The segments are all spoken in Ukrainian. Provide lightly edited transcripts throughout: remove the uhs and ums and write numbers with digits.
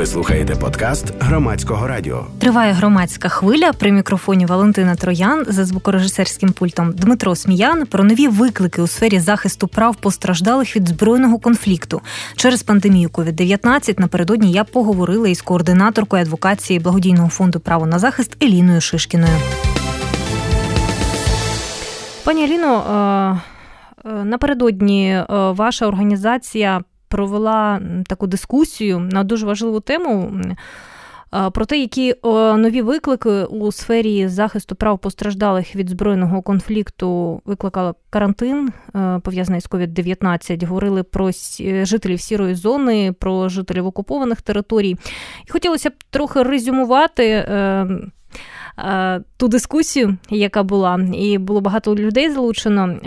Ви слухаєте подкаст Громадського радіо. Триває громадська хвиля. При мікрофоні Валентина Троян, за звукорежисерським пультом Дмитро Сміян. Про нові виклики у сфері захисту прав постраждалих від збройного конфлікту. Через пандемію COVID-19 напередодні я поговорила із координаторкою адвокації благодійного фонду «Право на захист» Еліною Шишкіною. Пані Еліно, напередодні ваша організація провела таку дискусію на дуже важливу тему про те, які нові виклики у сфері захисту прав постраждалих від збройного конфлікту викликала карантин, пов'язаний з COVID-19. Говорили про жителів сірої зони, про жителів окупованих територій. І хотілося б трохи резюмувати ту дискусію, яка була, і було багато людей залучено.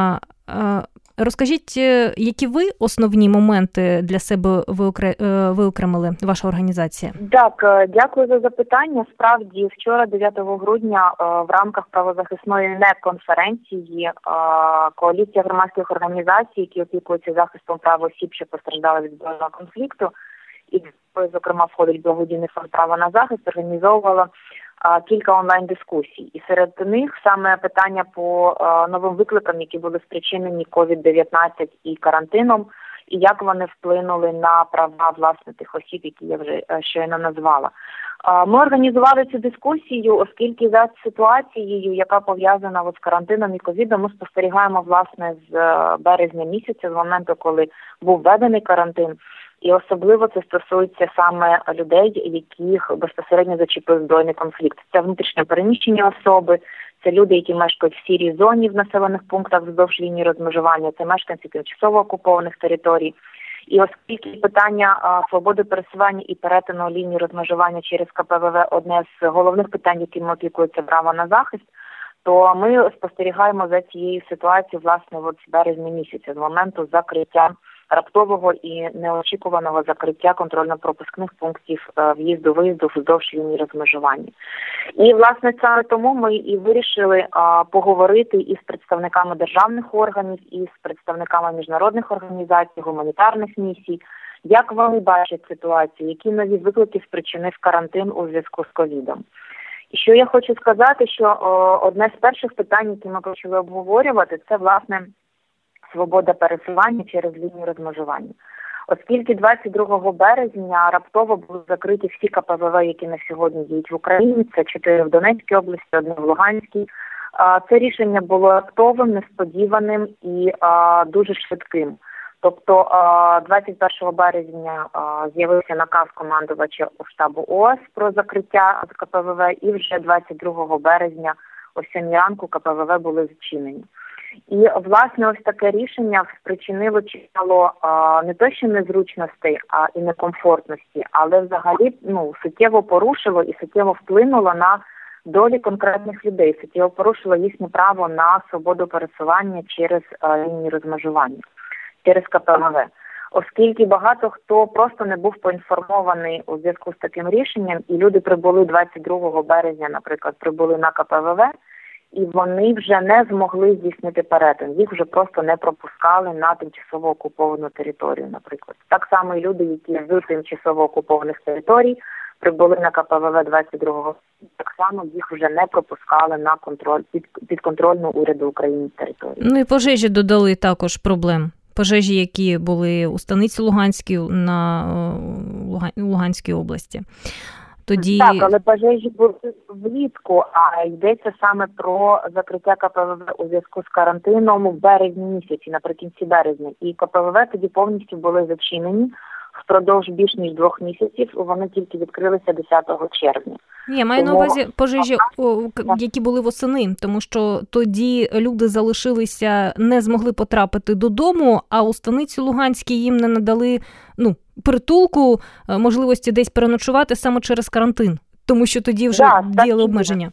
Розкажіть, які ви основні моменти для себе виокремили, ваша організація? Так, дякую за запитання. Справді, вчора, 9 грудня, в рамках правозахисної неконференції коаліція громадських організацій, які опікуються захистом прав осіб, що постраждали від збройного конфлікту, і, зокрема, входить благодійний фонд «Право на захист», організовувала кілька онлайн-дискусій. І серед них саме питання по новим викликам, які були спричинені COVID-19 і карантином, і як вони вплинули на права, власне, тих осіб, які я вже щойно назвала. Ми організували цю дискусію, оскільки за ситуацією, яка пов'язана з карантином і ковідом, ми спостерігаємо, власне, з березня місяця, з моменту, коли був введений карантин. І особливо це стосується саме людей, яких безпосередньо зачепив збройний конфлікт. Це внутрішньо переміщені особи, це люди, які мешкають в сірій зоні в населених пунктах вздовж лінії розмежування, це мешканці тимчасово окупованих територій. І оскільки питання свободи пересування і перетину лінії розмежування через КПВВ одне з головних питань, якими опікується право на захист, то ми спостерігаємо за цією ситуацією, власне, з березня місяця, з моменту закриття, раптового і неочікуваного закриття контрольно-пропускних пунктів в'їзду-виїзду вздовж лінії розмежування. І, власне, саме тому ми і вирішили поговорити із представниками державних органів, і з представниками міжнародних організацій, гуманітарних місій, як вони бачать ситуацію, які нові виклики спричинив карантин у зв'язку з ковідом. І що я хочу сказати, що одне з перших питань, які ми почали обговорювати, це, власне, свобода пересування через лінію розмежування. Оскільки 22 березня раптово були закриті всі КПВВ, які на сьогодні діють в Україні, це 4 в Донецькій області, 1 в Луганській. Це рішення було раптовим, несподіваним і дуже швидким. Тобто 21 березня з'явився наказ командувача штабу ООС про закриття КПВВ, і вже 22 березня о 7 ранку КПВВ були зачинені. І, власне, ось таке рішення спричинило чимало не то що незручностей, а і некомфортності, але взагалі суттєво порушило і суттєво вплинуло на долі конкретних людей, суттєво порушило їхнє право на свободу пересування через лінії розмежування, через КПВВ. Оскільки багато хто просто не був поінформований у зв'язку з таким рішенням, і люди прибули 22 березня, наприклад, прибули на КПВВ, і вони вже не змогли здійснити перетин. Їх вже просто не пропускали на тимчасово окуповану територію, наприклад. Так само і люди, які з тимчасово окупованих територій прибули на КПВВ 22-го, так само їх вже не пропускали на контроль підконтрольну уряду України територію. Ну і пожежі додали також проблем. Пожежі, які були у Станиці Луганській, на Луганській області. Тоді... Так, але пожежі були влітку, а йдеться саме про закриття КПВВ у зв'язку з карантином в березні місяці, наприкінці березня. І КПВВ тоді повністю були зачинені впродовж більш ніж 2 місяців, вони тільки відкрилися 10 червня. Я маю на увазі пожежі, які були восени, тому що тоді люди залишилися, не змогли потрапити додому, а у Станиці Луганській їм не надали притулку, можливості десь переночувати саме через карантин, тому що тоді вже діяли обмеження.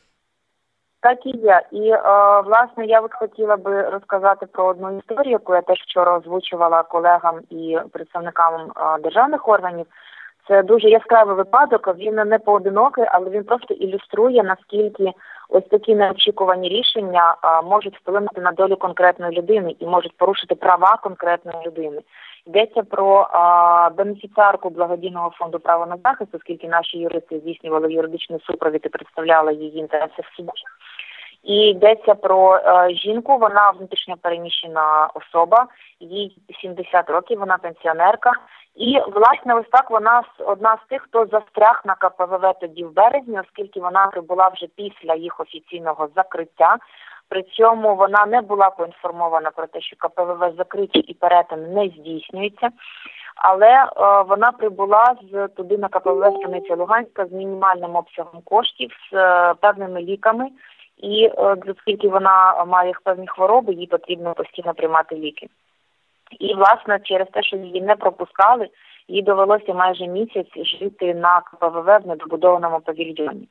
Так і є. І, власне, я хотіла би розказати про одну історію, яку я теж вчора озвучувала колегам і представникам державних органів. Це дуже яскравий випадок, він не поодинокий, але він просто ілюструє, наскільки ось такі неочікувані рішення можуть вплинути на долю конкретної людини і можуть порушити права конкретної людини. Йдеться про бенефіціарку благодійного фонду «Право на захист», оскільки наші юристи здійснювали юридичний супровід і представляли її інтереси в суді. І йдеться про жінку, вона внутрішньо переміщена особа, їй 70 років, вона пенсіонерка. І, власне, ось так вона одна з тих, хто застряг на КПВВ тоді в березні, оскільки вона прибула вже після їх офіційного закриття. При цьому вона не була поінформована про те, що КПВВ закриті і перетин не здійснюється. Але вона прибула туди на КПВВ Станиця Луганська з мінімальним обсягом коштів, з певними ліками. І оскільки вона має певні хвороби, їй потрібно постійно приймати ліки. І, власне, через те, що її не пропускали, їй довелося майже місяць жити на КПВВ в недобудованому павільйоні.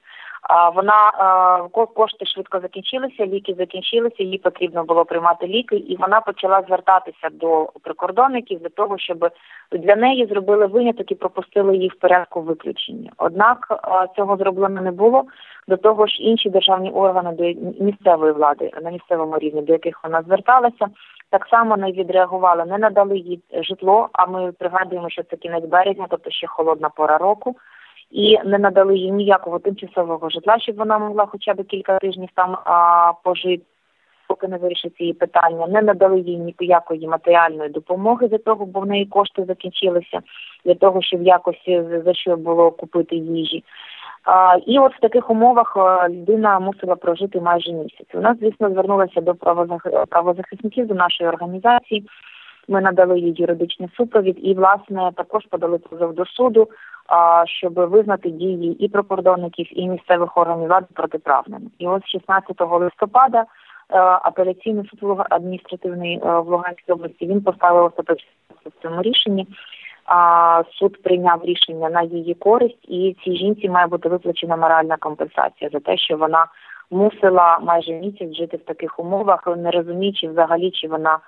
Кошти швидко закінчилися, ліки закінчилися, їй потрібно було приймати ліки, і вона почала звертатися до прикордонників для того, щоб для неї зробили виняток і пропустили її в порядку виключення. Однак цього зроблено не було. До того ж, інші державні органи до місцевої влади, на місцевому рівні, до яких вона зверталася, так само не відреагували, не надали їй житло, а ми пригадуємо, що це кінець березня, тобто ще холодна пора року, і не надали їй ніякого тимчасового житла, щоб вона могла хоча б кілька тижнів там пожити, поки не вирішить її питання. Не надали їй ніякої матеріальної допомоги для того, бо в неї кошти закінчилися, для того, щоб якось за що було купити їжі. І от в таких умовах людина мусила прожити майже місяць. У нас, звісно, звернулися до правозахисників, до нашої організації. Ми надали їй юридичний супровід і, власне, також подали позов до суду, щоб визнати дії і прикордонників, і місцевих органів влади протиправними. І ось 16 листопада апеляційний суд адміністративний в Луганській області, він поставив остаточно в цьому рішенні. Суд прийняв рішення на її користь, і цій жінці має бути виплачена моральна компенсація за те, що вона мусила майже місяць жити в таких умовах, не розуміючи взагалі, чи вона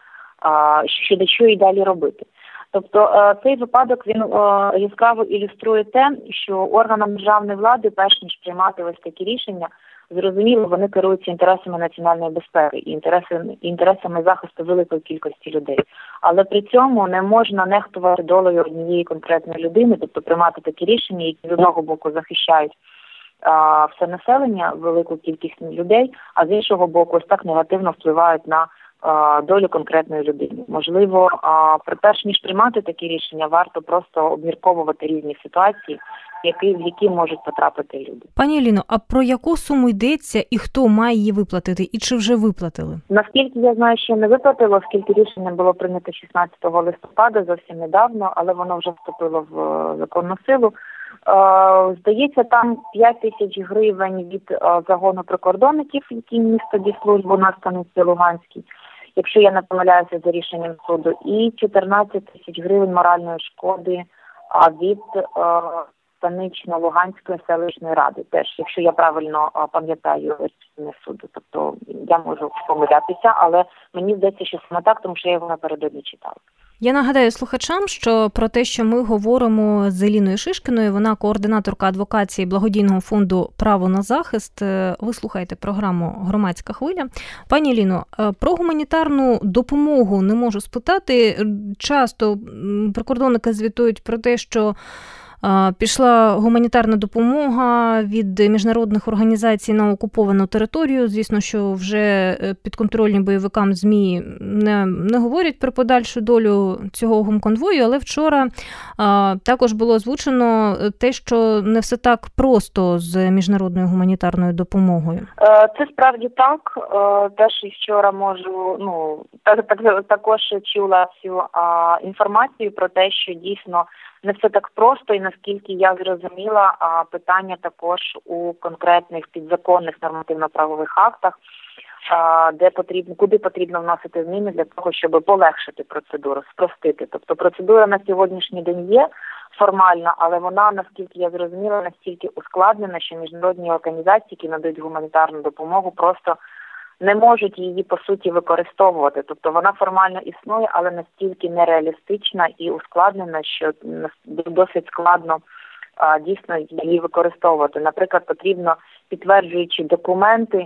що їй далі робити. Тобто цей випадок, він яскраво ілюструє те, що органам державної влади, перш ніж приймати ось такі рішення, зрозуміло, вони керуються інтересами національної безпеки і інтересами захисту великої кількості людей. Але при цьому не можна нехтувати долею однієї конкретної людини, тобто приймати такі рішення, які з одного боку захищають все населення, велику кількість людей, а з іншого боку ось так негативно впливають на долю конкретної людини. Можливо, перш ніж приймати такі рішення, варто просто обмірковувати різні ситуації, в які можуть потрапити люди. Пані Аліно, а про яку суму йдеться і хто має її виплатити? І чи вже виплатили? Наскільки я знаю, що не виплатило, оскільки рішення було прийнято 16 листопада, зовсім недавно, але воно вже вступило в законну силу. Здається, там 5 тисяч гривень від загону прикордонників, які містять службу на Станиці Луганській, якщо я не помиляюся за рішенням суду, і 14 тисяч гривень моральної шкоди від Станично-Луганської селищної ради. Теж, якщо я правильно пам'ятаю рішення суду. Тобто я можу помилятися, але мені здається, що саме так, тому що я його напередодні читала. Я нагадаю слухачам, що про те, що ми говоримо з Еліною Шишкіною, вона координаторка адвокації благодійного фонду «Право на захист». Ви слухаєте програму «Громадська хвиля». Пані Еліно, про гуманітарну допомогу не можу спитати. Часто прикордонники звітують про те, що пішла гуманітарна допомога від міжнародних організацій на окуповану територію. Звісно, що вже підконтрольні бойовикам ЗМІ не говорять про подальшу долю цього гумконвою, але вчора також було озвучено те, що не все так просто з міжнародною гуманітарною допомогою. Це справді так. Теж і вчора також чула цю інформацію про те, що дійсно не все так просто, і наскільки я зрозуміла, питання також у конкретних підзаконних нормативно-правових актах, куди потрібно вносити зміни для того, щоб полегшити процедуру, спростити. Тобто процедура на сьогоднішній день є формальна, але вона, наскільки я зрозуміла, настільки ускладнена, що міжнародні організації, які надають гуманітарну допомогу, просто не можуть її, по суті, використовувати. Тобто вона формально існує, але настільки нереалістична і ускладнена, що досить складно дійсно її використовувати. Наприклад, потрібно, підтверджуючи документи,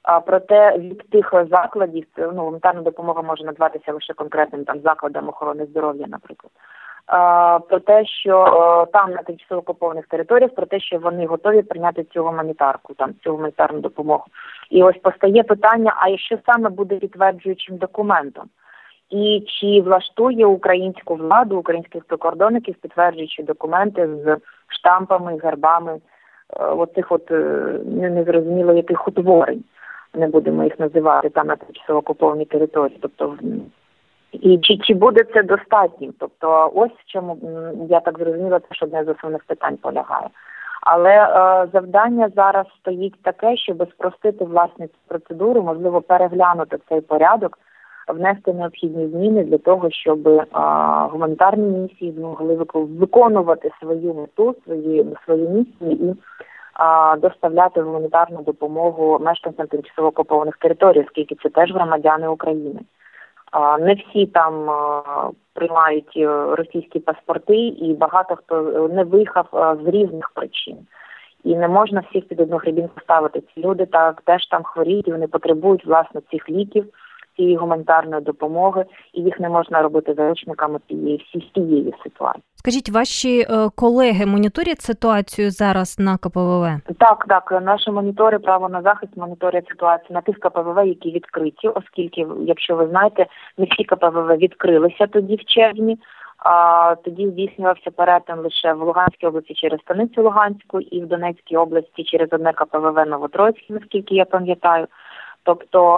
Проте від тих закладів, гуманітарна допомога може надаватися лише конкретним там закладам охорони здоров'я, наприклад. Про те, що там на тимчасово окупованих територіях, про те, що вони готові прийняти цю гуманітарку, цю гуманітарну допомогу. І ось постає питання, а що саме буде підтверджуючим документом? І чи влаштує українську владу, українських прикордонників підтверджуючі документи з штампами, гербами, оцих незрозуміло яких утворень, не будемо їх називати, там на тимчасово окупованій території. Тобто, і чи буде це достатнім? Тобто ось в чому, я так зрозуміла, це ж одне з основних питань полягає. Але завдання зараз стоїть таке, щоб спростити власне цю процедуру, можливо, переглянути цей порядок, внести необхідні зміни для того, щоб гуманітарні місії змогли виконувати свою мету, свою місію і доставляти гуманітарну допомогу мешканцям тимчасово окупованих територій, оскільки це теж громадяни України. Не всі там приймають російські паспорти, і багато хто не виїхав з різних причин. І не можна всіх під одну гребінку ставити. Ці люди теж там хворіють, і вони потребують, власне, цих ліків, цієї гуманітарної допомоги, і їх не можна робити заручниками всієї ситуації. Скажіть, ваші колеги моніторять ситуацію зараз на КПВВ? Так. Наші монітори право на захист моніторять ситуацію на тих КПВВ, які відкриті, оскільки, якщо ви знаєте, не всі КПВВ відкрилися тоді в червні, тоді здійснювався перетин лише в Луганській області через станицю Луганську і в Донецькій області через одне КПВВ Новотроїцьке, наскільки я пам'ятаю. Тобто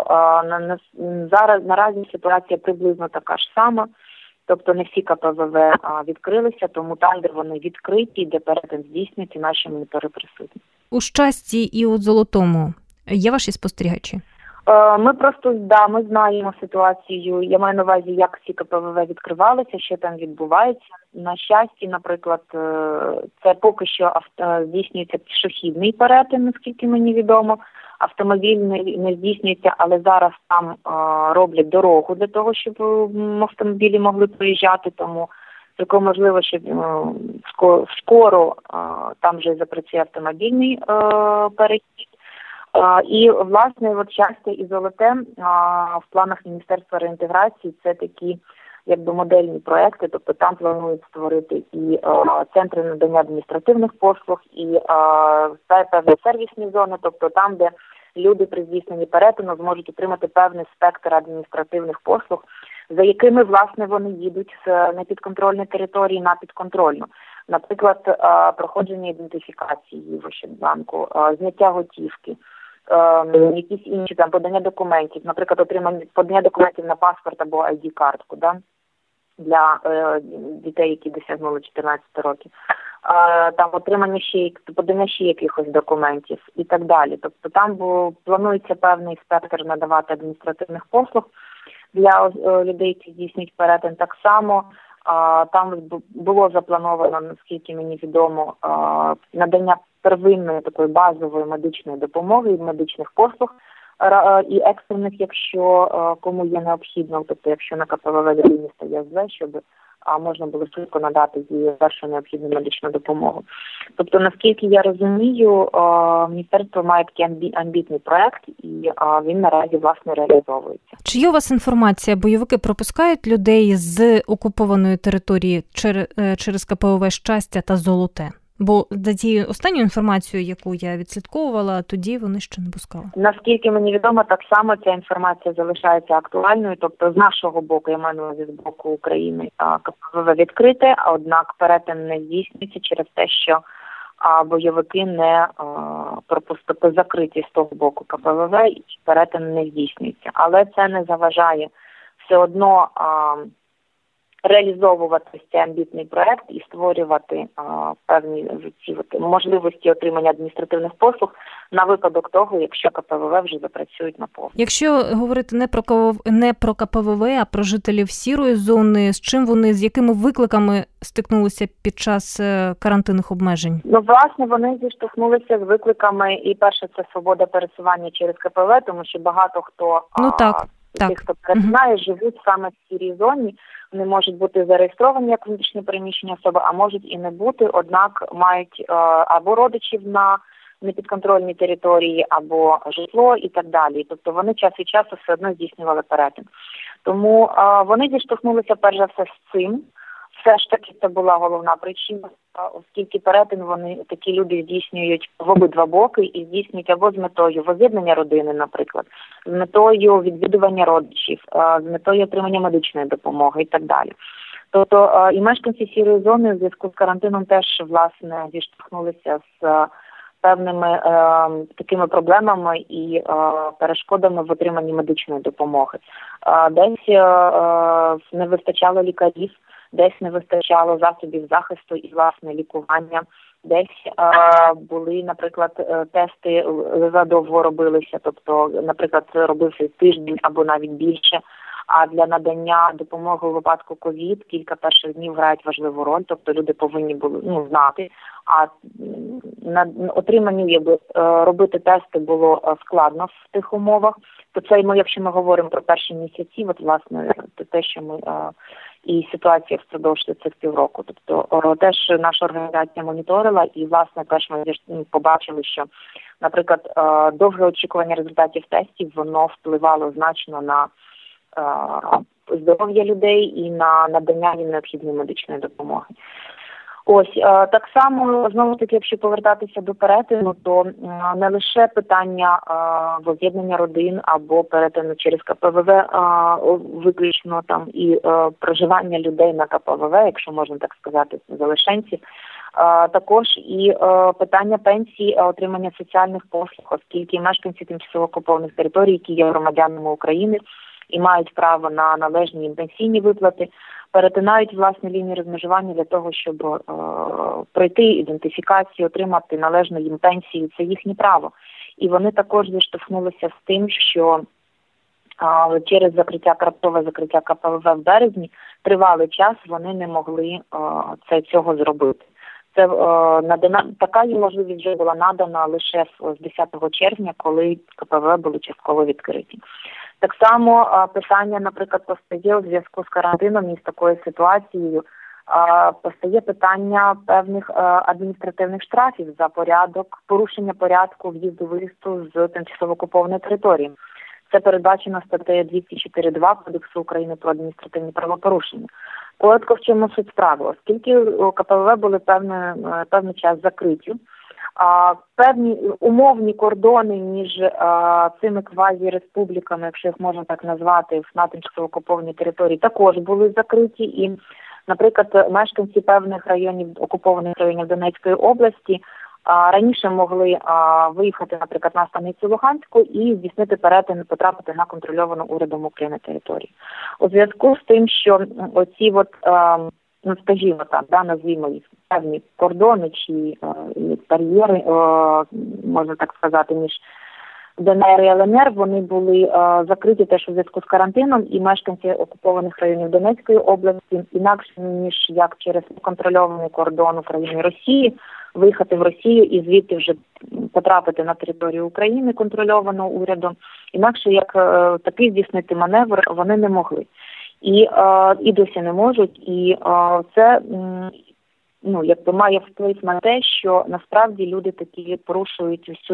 наразі ситуація приблизно така ж сама. Тобто не всі КПВВ відкрилися, тому там, де вони відкриті, де перетин здійснюється, наші монітори присутні. У Щасті і у Золотому є ваші спостерігачі? Ми знаємо ситуацію. Я маю на увазі, як всі КПВВ відкривалися, що там відбувається. На Щасті, наприклад, це поки що здійснюється пішохідний перетин, наскільки мені відомо. Автомобіль не здійснюється, але зараз там роблять дорогу для того, щоб автомобілі могли проїжджати, тому цілком можливо, що скоро там вже запрацює автомобільний перехід. І, власне, Щастя і Золоте в планах Міністерства реінтеграції це такі модельні проекти, тобто там планують створити і центри надання адміністративних послуг, і певні сервісні зони, тобто там, де люди при здійсненні перетину зможуть отримати певний спектр адміністративних послуг, за якими, власне, вони їдуть з непідконтрольної території на підконтрольну. Наприклад, проходження ідентифікації в Ощадбанку, зняття готівки, якісь інші подання документів, наприклад, подання документів на паспорт або ID-картку, для дітей, які досягнули 14 років, отримання подання ще якихось документів і так далі. Тобто там планується певний спектр надавати адміністративних послуг для людей, які здійснюють перетин. Так само там було заплановано, наскільки мені відомо, надання первинної такої базової медичної допомоги і медичних послуг і екстрених, якщо кому є необхідно, тобто якщо на КПВВ людині стає зле, щоб можна було швидко надати їй першу необхідну медичну допомогу. Тобто, наскільки я розумію, міністерство має такий амбітний проект, і він наразі, власне, реалізовується. Чи є у вас інформація, бойовики пропускають людей з окупованої території через КПВВ Щастя та Золоте? Бо за тією останньою інформацією, яку я відслідковувала, тоді вони ще не пускали. Наскільки мені відомо, так само ця інформація залишається актуальною. Тобто з нашого боку, я маю на увазі з боку України, КПВВ відкрите, однак перетин не здійснюється через те, що бойовики не закриті з того боку КПВВ, і перетин не здійснюється. Але це не заважає все одно реалізовувати цей амбітний проект і створювати певні можливості отримання адміністративних послуг на випадок того, якщо КПВВ вже запрацюють на повну. Якщо говорити не про КПВВ, а про жителів сірої зони, з якими викликами стикнулися під час карантинних обмежень? Власне, вони зіштовхнулися з викликами, і перше, це свобода пересування через КПВВ, тому що багато хто тих, хто перетинає, живуть саме в сірій зоні. Вони можуть бути зареєстровані як внутрішньо переміщені особи, а можуть і не бути, однак мають або родичів на непідконтрольні території або житло і так далі. Тобто вони час від часу все одно здійснювали перетин. Тому вони зіштовхнулися перш за все з цим. Все ж таки це була головна причина, оскільки перетин такі люди здійснюють в обидва боки і здійснюють або з метою воз'єднання родини, наприклад, з метою відвідування родичів, з метою отримання медичної допомоги і так далі. Тобто і мешканці сірої зони в зв'язку з карантином теж, власне, зіштовхнулися з певними такими проблемами і перешкодами в отриманні медичної допомоги. Десь не вистачало лікарів, десь не вистачало засобів захисту і, власне, лікування. Десь були, наприклад, тести задовго робилися, тобто, наприклад, робився тиждень або навіть більше. А для надання допомоги у випадку ковід кілька перших днів грають важливу роль, тобто люди повинні були знати. А на отриманню робити тести було складно в тих умовах. То це, якщо ми говоримо про перші місяці, от, власне, те, що ми і ситуація впродовж цих півроку. Тобто теж наша організація моніторила і, власне, теж ми побачили, що, наприклад, довге очікування результатів тестів, воно впливало значно на здоров'я людей і на надання їм необхідної медичної допомоги. Ось, так само, знову-таки, якщо повертатися до перетину, то не лише питання воз'єднання родин або перетину через КПВВ виключно там і проживання людей на КПВВ, якщо можна так сказати, залишенців, також і питання пенсії, отримання соціальних послуг, оскільки мешканці тимчасово окупованих територій, які є громадянами України і мають право на належні їм пенсійні виплати, перетинають власне лінію розмежування для того, щоб пройти ідентифікацію, отримати належну їм пенсію. Це їхнє право. І вони також зіштовхнулися з тим, що через раптове закриття КПВВ в березні тривалий час вони не могли цього зробити. Це така їм можливість вже була надана лише з 10 червня, коли КПВВ були частково відкриті. Так само питання, наприклад, постає у зв'язку з карантином і з такою ситуацією, постає питання певних адміністративних штрафів за порушення порядку в'їзду-виїзду з тимчасово окупованої території. Це передбачено статтею 204.2 Кодексу України про адміністративні правопорушення. Коротко в чому суть справи. Оскільки КПВВ були певний час закриті, певні умовні кордони між цими квазі-республіками, якщо їх можна так назвати, на тимчасово окупованій території, також були закриті. І, наприклад, мешканці певних окупованих районів Донецької області раніше могли виїхати, наприклад, на станицю Луганську і здійснити перетин, потрапити на контрольовану урядом України територію. У зв'язку з тим, що оці скажімо так, назвімо їх певні кордони чи бар'єри, можна так сказати, між ДНР і ЛНР, вони були закриті теж у зв'язку з карантином, і мешканці окупованих районів Донецької області, інакше, ніж як через контрольований кордон в районі Росії, виїхати в Росію і звідти вже потрапити на територію України контрольованого урядом, інакше як такий здійснити маневр вони не могли. І досі не можуть, і це має вплив на те, що насправді люди такі порушують ось цю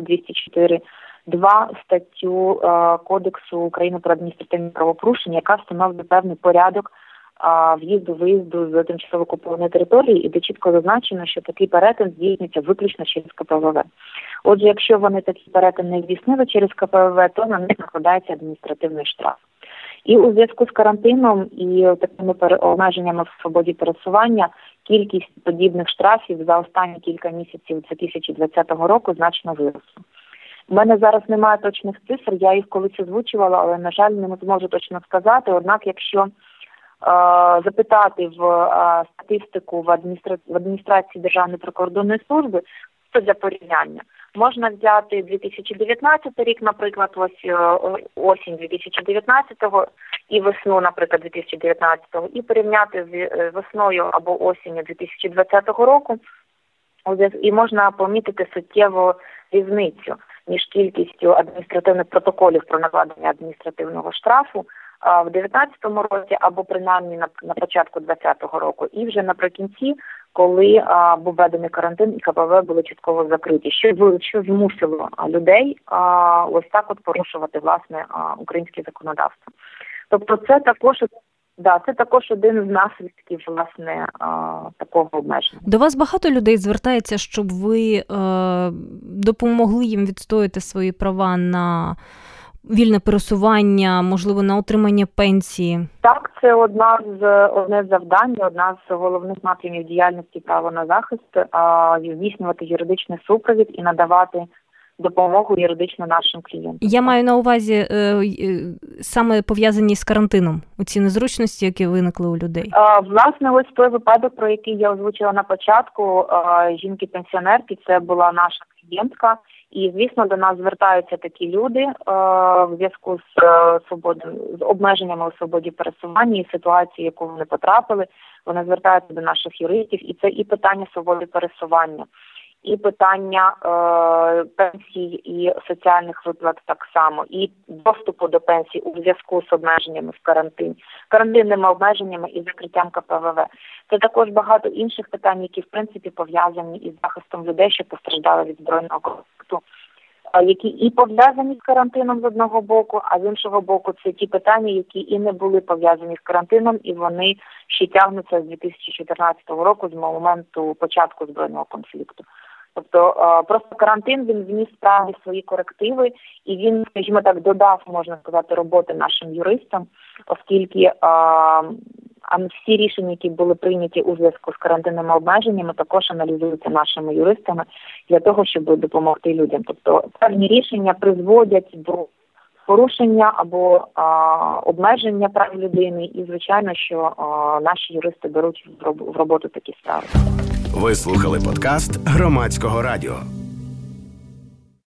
204.2 статтю Кодексу України про адміністративні правопорушення, яка встановлює певний порядок в'їзду-виїзду з тимчасово окупованої території, і де чітко зазначено, що такий перетин здійснюється виключно через КПВВ. Отже, якщо вони такий перетин не здійснили через КПВВ, то на них накладається адміністративний штраф. І у зв'язку з карантином і такими обмеженнями в свободі пересування кількість подібних штрафів за останні кілька місяців 2020 року значно виросла. У мене зараз немає точних цифр, я їх колись озвучувала, але, на жаль, не зможу точно сказати. Однак, якщо запитати в статистику в адміністрації Державної прикордонної служби, то для порівняння можна взяти 2019 рік, наприклад, ось осінь 2019-го і весну, наприклад, 2019-го, і порівняти з весною або осінню 2020 року, і можна помітити суттєву різницю між кількістю адміністративних протоколів про накладення адміністративного штрафу в 2019 році або принаймні на початку 2020 року, і вже наприкінці, коли був введений карантин і КПВ були частково закриті, що змусило людей ось так от порушувати, власне, українське законодавство. Тобто це також один з наслідків, власне, такого обмеження. До вас багато людей звертається, щоб ви допомогли їм відстояти свої права на вільне пересування, можливо, на отримання пенсії? Так, це одне з завдань, одна з головних напрямів діяльності право на захист, здійснювати юридичний супровід і надавати допомогу юридично нашим клієнтам. Я маю на увазі саме пов'язані з карантином, оці незручності, які виникли у людей. Власне, ось той випадок, про який я озвучила на початку, жінки-пенсіонерки, це була наша клієнтка. І, звісно, до нас звертаються такі люди в зв'язку з обмеженнями у свободі пересування і ситуації, яку вони потрапили. Вони звертаються до наших юристів, і це і питання свободи пересування, і питання пенсій і соціальних виплат так само, і доступу до пенсій у зв'язку з обмеженнями в карантинними обмеженнями і закриттям КПВВ. Це також багато інших питань, які, в принципі, пов'язані із захистом людей, що постраждали від збройного конфлікту, які і пов'язані з карантином з одного боку, а з іншого боку це ті питання, які і не були пов'язані з карантином, і вони ще тягнуться з 2014 року, з моменту початку збройного конфлікту. Тобто просто карантин, він вніс справді свої корективи, і він, скажімо так, додав, можна сказати, роботи нашим юристам, оскільки всі рішення, які були прийняті у зв'язку з карантинними обмеженнями, також аналізуються нашими юристами для того, щоб допомогти людям. Тобто певні рішення призводять до порушення або обмеження прав людини, і, звичайно, що наші юристи беруть в роботу такі справи. Ви слухали подкаст Громадського радіо.